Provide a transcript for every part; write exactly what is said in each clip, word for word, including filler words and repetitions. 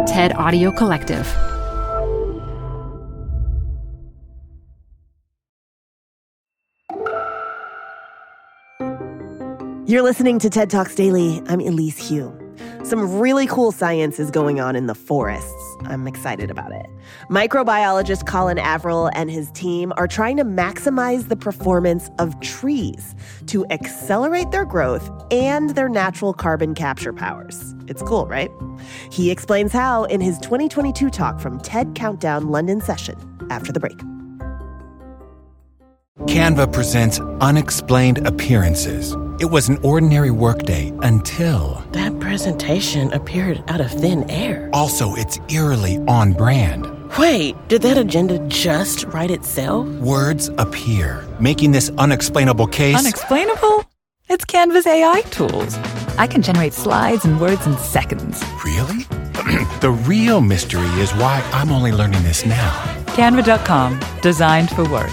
TED Audio Collective. You're listening to TED Talks Daily. I'm Elise Hu. Some really cool science is going on in the forests. I'm excited about it. Microbiologist Colin Averill and his team are trying to maximize the performance of trees to accelerate their growth and their natural carbon capture powers. It's cool, right? He explains how in his twenty twenty-two talk from TED Countdown London session after the break. Canva presents Unexplained Appearances. It was an ordinary workday until... That presentation appeared out of thin air. Also, it's eerily on brand. Wait, did that agenda just write itself? Words appear, making this unexplainable case... Unexplainable? It's Canva's A I tools. I can generate slides and words in seconds. Really? The real mystery is why I'm only learning this now. Canva dot com, designed for work.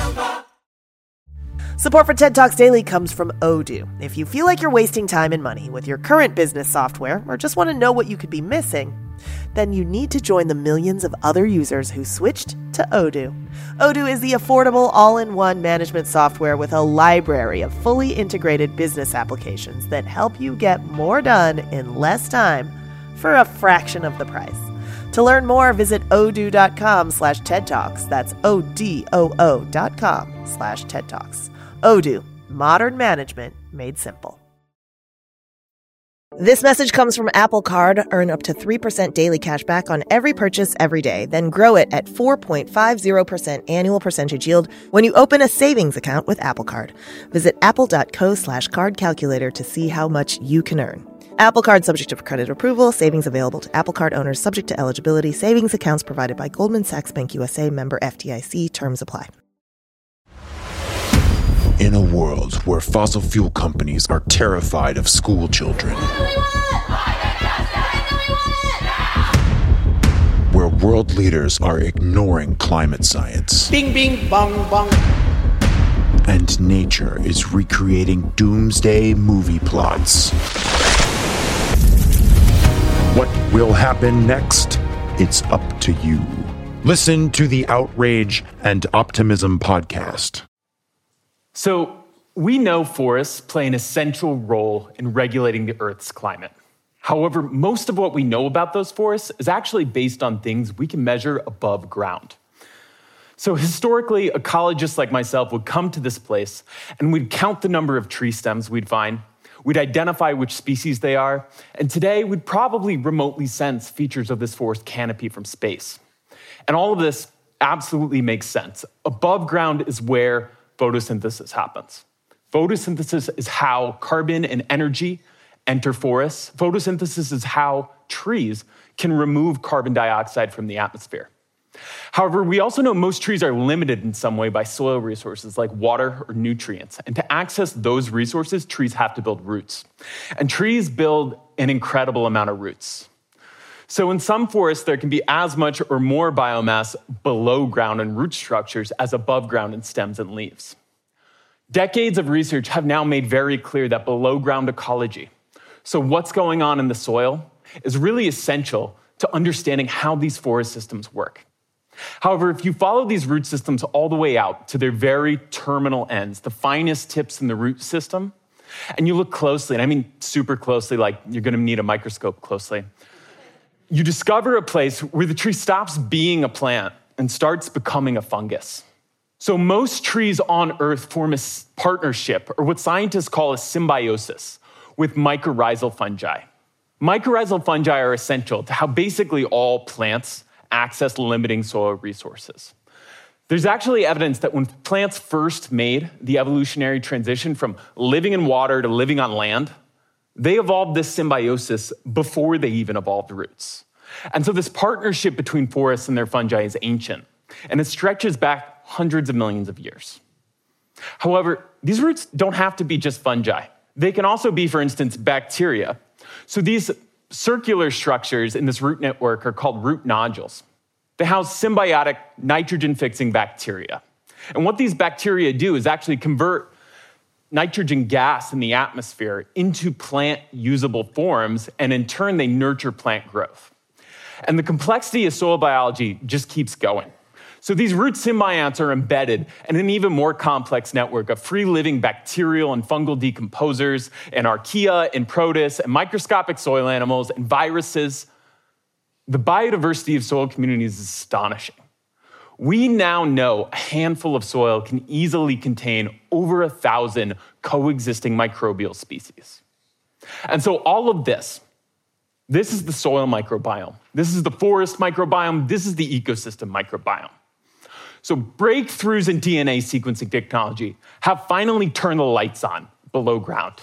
Support for TED Talks Daily comes from Odoo. If you feel like you're wasting time and money with your current business software or just want to know what you could be missing, then you need to join the millions of other users who switched to Odoo. Odoo is the affordable all-in-one management software with a library of fully integrated business applications that help you get more done in less time for a fraction of the price. To learn more, visit odoo.com slash TED Talks. That's O-D-O-O dot com slash TED Talks. Odoo, modern management made simple. This message comes from Apple Card. Earn up to three percent daily cash back on every purchase every day. Then grow it at four point five zero percent annual percentage yield when you open a savings account with Apple Card. Visit apple.co slash card calculator to see how much you can earn. Apple Card subject to credit approval. Savings available to Apple Card owners subject to eligibility. Savings accounts provided by Goldman Sachs Bank U S A, member F D I C. Terms apply. In a world where fossil fuel companies are terrified of school children, where world leaders are ignoring climate science, bing, bing, bong, bong, and nature is recreating doomsday movie plots, what will happen next? It's up to you. Listen to the Outrage and Optimism podcast. So we know forests play an essential role in regulating the Earth's climate. However, most of what we know about those forests is actually based on things we can measure above ground. So historically, ecologists like myself would come to this place and we'd count the number of tree stems we'd find, we'd identify which species they are, and today we'd probably remotely sense features of this forest canopy from space. And all of this absolutely makes sense. Above ground is where photosynthesis happens. Photosynthesis is how carbon and energy enter forests. Photosynthesis is how trees can remove carbon dioxide from the atmosphere. However, we also know most trees are limited in some way by soil resources like water or nutrients. And to access those resources, trees have to build roots. And trees build an incredible amount of roots. So in some forests, there can be as much or more biomass below ground in root structures as above ground in stems and leaves. Decades of research have now made very clear that below ground ecology, so what's going on in the soil, is really essential to understanding how these forest systems work. However, if you follow these root systems all the way out to their very terminal ends, the finest tips in the root system, and you look closely, and I mean super closely, like you're going to need a microscope closely, you discover a place where the tree stops being a plant and starts becoming a fungus. So most trees on Earth form a partnership, or what scientists call a symbiosis, with mycorrhizal fungi. Mycorrhizal fungi are essential to how basically all plants access limiting soil resources. There's actually evidence that when plants first made the evolutionary transition from living in water to living on land, they evolved this symbiosis before they even evolved roots. And so this partnership between forests and their fungi is ancient, and it stretches back hundreds of millions of years. However, these roots don't have to be just fungi. They can also be, for instance, bacteria. So these circular structures in this root network are called root nodules. They house symbiotic nitrogen-fixing bacteria. And what these bacteria do is actually convert nitrogen gas in the atmosphere into plant-usable forms, and in turn, they nurture plant growth. And the complexity of soil biology just keeps going. So these root symbionts are embedded in an even more complex network of free-living bacterial and fungal decomposers, and archaea, and protists, and microscopic soil animals, and viruses. The biodiversity of soil communities is astonishing. We now know a handful of soil can easily contain over a thousand coexisting microbial species. And so all of this, this is the soil microbiome. This is the forest microbiome. This is the ecosystem microbiome. So breakthroughs in D N A sequencing technology have finally turned the lights on below ground.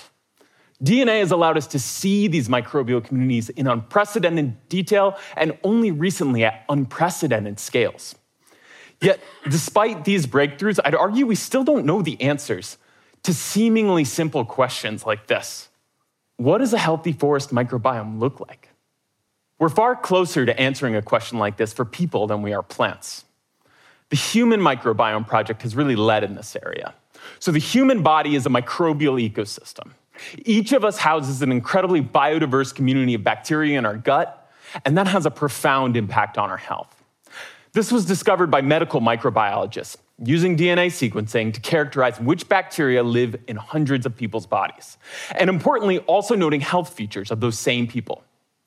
D N A has allowed us to see these microbial communities in unprecedented detail and only recently at unprecedented scales. Yet, despite these breakthroughs, I'd argue we still don't know the answers to seemingly simple questions like this. What does a healthy forest microbiome look like? We're far closer to answering a question like this for people than we are plants. The Human Microbiome Project has really led in this area. So the human body is a microbial ecosystem. Each of us houses an incredibly biodiverse community of bacteria in our gut, and that has a profound impact on our health. This was discovered by medical microbiologists using D N A sequencing to characterize which bacteria live in hundreds of people's bodies, and importantly, also noting health features of those same people.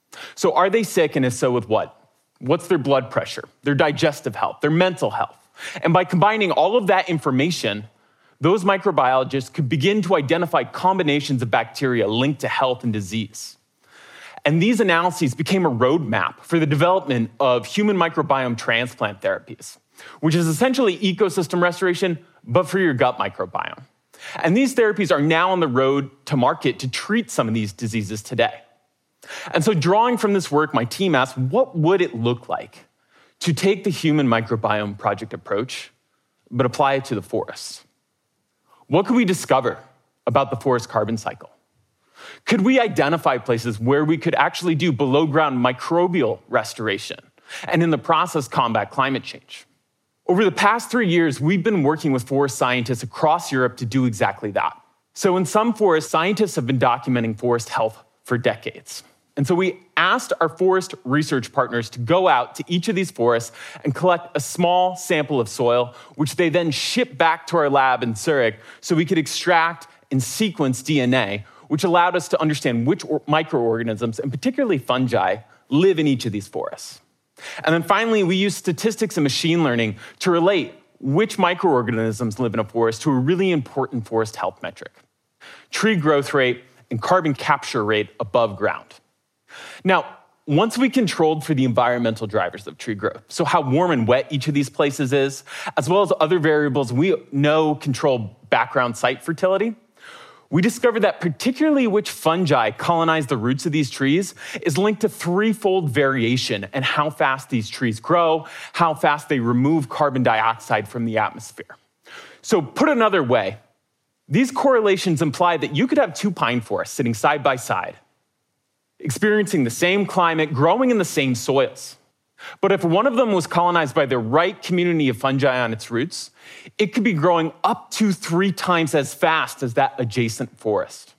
So are they sick, and if so, with what? What's their blood pressure, their digestive health, their mental health? And by combining all of that information, those microbiologists could begin to identify combinations of bacteria linked to health and disease. And these analyses became a roadmap for the development of human microbiome transplant therapies, which is essentially ecosystem restoration, but for your gut microbiome. And these therapies are now on the road to market to treat some of these diseases today. And so drawing from this work, my team asked, what would it look like to take the Human Microbiome Project approach, but apply it to the forest? What could we discover about the forest carbon cycle? Could we identify places where we could actually do below-ground microbial restoration and in the process combat climate change? Over the past three years, we've been working with forest scientists across Europe to do exactly that. So in some forests, scientists have been documenting forest health for decades. And so we asked our forest research partners to go out to each of these forests and collect a small sample of soil, which they then ship back to our lab in Zurich so we could extract and sequence D N A, which allowed us to understand which microorganisms, and particularly fungi, live in each of these forests. And then finally, we used statistics and machine learning to relate which microorganisms live in a forest to a really important forest health metric: tree growth rate and carbon capture rate above ground. Now, once we controlled for the environmental drivers of tree growth, so how warm and wet each of these places is, as well as other variables we know control background site fertility, we discovered that particularly which fungi colonize the roots of these trees is linked to threefold variation in how fast these trees grow, how fast they remove carbon dioxide from the atmosphere. So put another way, these correlations imply that you could have two pine forests sitting side by side, experiencing the same climate, growing in the same soils. But if one of them was colonized by the right community of fungi on its roots, it could be growing up to three times as fast as that adjacent forest.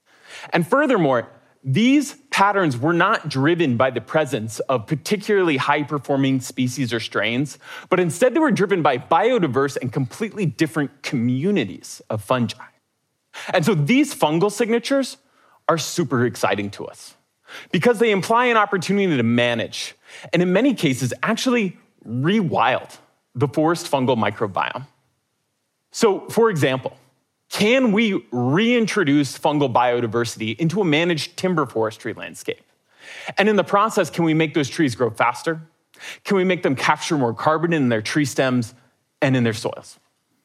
And furthermore, these patterns were not driven by the presence of particularly high-performing species or strains, but instead they were driven by biodiverse and completely different communities of fungi. And so these fungal signatures are super exciting to us because they imply an opportunity to manage, and in many cases, actually rewild the forest fungal microbiome. So, for example, can we reintroduce fungal biodiversity into a managed timber forestry landscape? And in the process, can we make those trees grow faster? Can we make them capture more carbon in their tree stems and in their soils?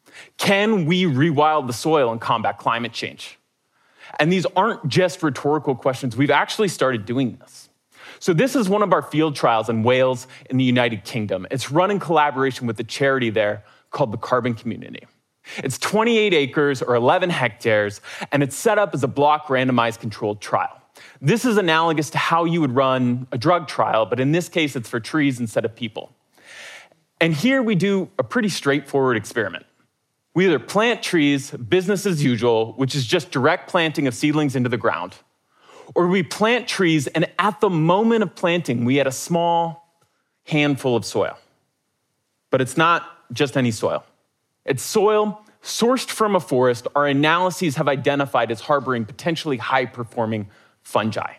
Can we rewild the soil and combat climate change? And these aren't just rhetorical questions. We've actually started doing this. So this is one of our field trials in Wales in the United Kingdom. It's run in collaboration with a charity there called the Carbon Community. It's twenty-eight acres or eleven hectares, and it's set up as a block randomized controlled trial. This is analogous to how you would run a drug trial, but in this case, it's for trees instead of people. And here we do a pretty straightforward experiment. We either plant trees, business as usual, which is just direct planting of seedlings into the ground, Or we plant trees, and at the moment of planting, we had a small handful of soil. But it's not just any soil. It's soil sourced from a forest our analyses have identified as harboring potentially high-performing fungi.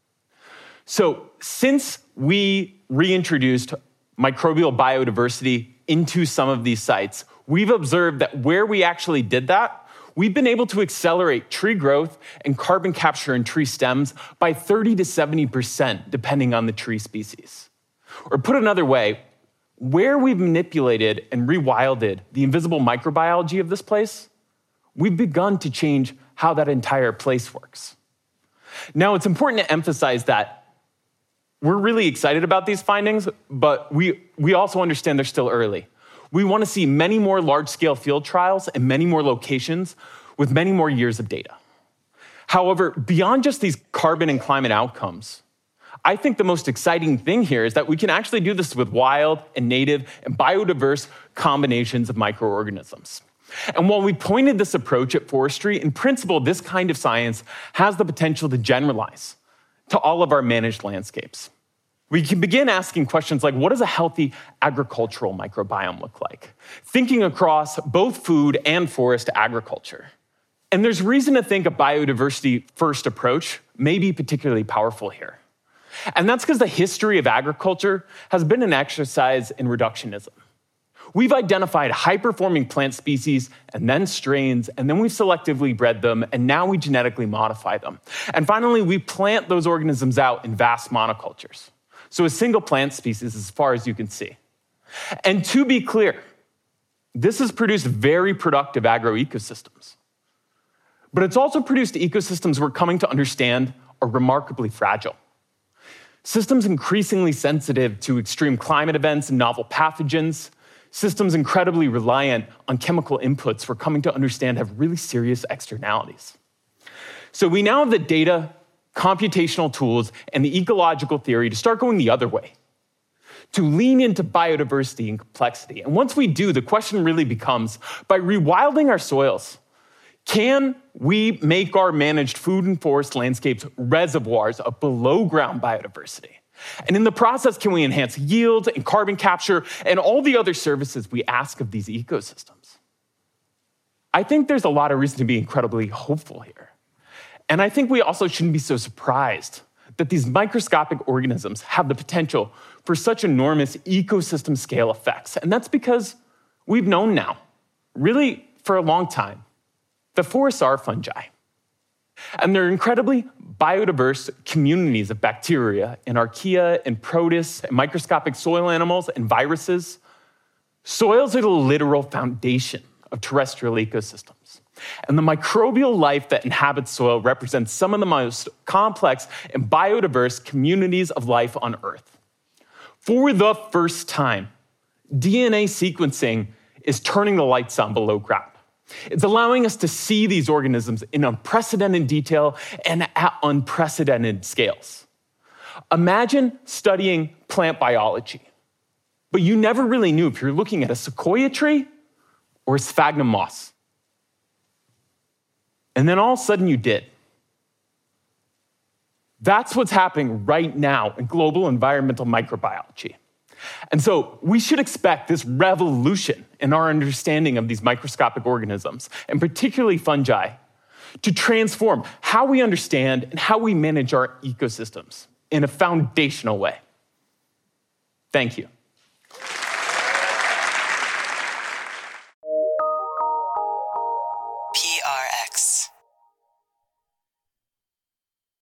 So since we reintroduced microbial biodiversity into some of these sites, we've observed that where we actually did that, we've been able to accelerate tree growth and carbon capture in tree stems by thirty to seventy percent, depending on the tree species. Or put another way, where we've manipulated and rewilded the invisible microbiology of this place, we've begun to change how that entire place works. Now, it's important to emphasize that we're really excited about these findings, but we, we also understand they're still early. We want to see many more large-scale field trials and many more locations with many more years of data. However, beyond just these carbon and climate outcomes, I think the most exciting thing here is that we can actually do this with wild and native and biodiverse combinations of microorganisms. And while we pointed this approach at forestry, in principle, this kind of science has the potential to generalize to all of our managed landscapes. We can begin asking questions like, what does a healthy agricultural microbiome look like? Thinking across both food and forest agriculture. And there's reason to think a biodiversity-first approach may be particularly powerful here. And that's because the history of agriculture has been an exercise in reductionism. We've identified high-performing plant species and then strains, and then we've selectively bred them, and now we genetically modify them. And finally, we plant those organisms out in vast monocultures. So a single plant species as far as you can see. And to be clear, this has produced very productive agroecosystems. But it's also produced ecosystems we're coming to understand are remarkably fragile. Systems increasingly sensitive to extreme climate events and novel pathogens, systems incredibly reliant on chemical inputs we're coming to understand have really serious externalities. So we now have the data, computational tools, and the ecological theory to start going the other way, to lean into biodiversity and complexity. And once we do, the question really becomes, by rewilding our soils, can we make our managed food and forest landscapes reservoirs of below-ground biodiversity? And in the process, can we enhance yield and carbon capture and all the other services we ask of these ecosystems? I think there's a lot of reason to be incredibly hopeful here. And I think we also shouldn't be so surprised that these microscopic organisms have the potential for such enormous ecosystem scale effects. And that's because we've known now, really for a long time, that forests are fungi. And they're incredibly biodiverse communities of bacteria and archaea and protists and microscopic soil animals and viruses. Soils are the literal foundation of terrestrial ecosystems. And the microbial life that inhabits soil represents some of the most complex and biodiverse communities of life on Earth. For the first time, D N A sequencing is turning the lights on below ground. It's allowing us to see these organisms in unprecedented detail and at unprecedented scales. Imagine studying plant biology, but you never really knew if you're looking at a sequoia tree or a sphagnum moss. And then all of a sudden you did. That's what's happening right now in global environmental microbiology. And so we should expect this revolution in our understanding of these microscopic organisms, and particularly fungi, to transform how we understand and how we manage our ecosystems in a foundational way. Thank you. P R X.